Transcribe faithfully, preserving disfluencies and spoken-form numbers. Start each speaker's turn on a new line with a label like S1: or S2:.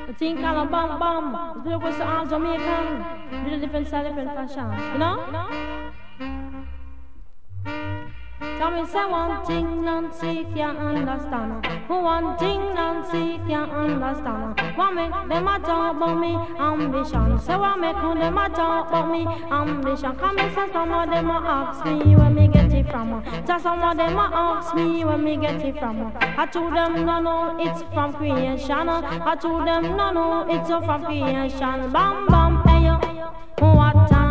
S1: A thing called a bum bum. It's was all Jamaican. With a different style, different fashion. You know? Tell me say one thing Nancy can't understand. One thing Nancy can't understand. What make them a talk about me ambition? Say what make them a talk about me ambition? Come and say some of them a ask me where me get it from. Say some of them a ask me where me get it from. I told them no no it's from creation. I told them no no it's from creation. Bam bam hey yo, what time?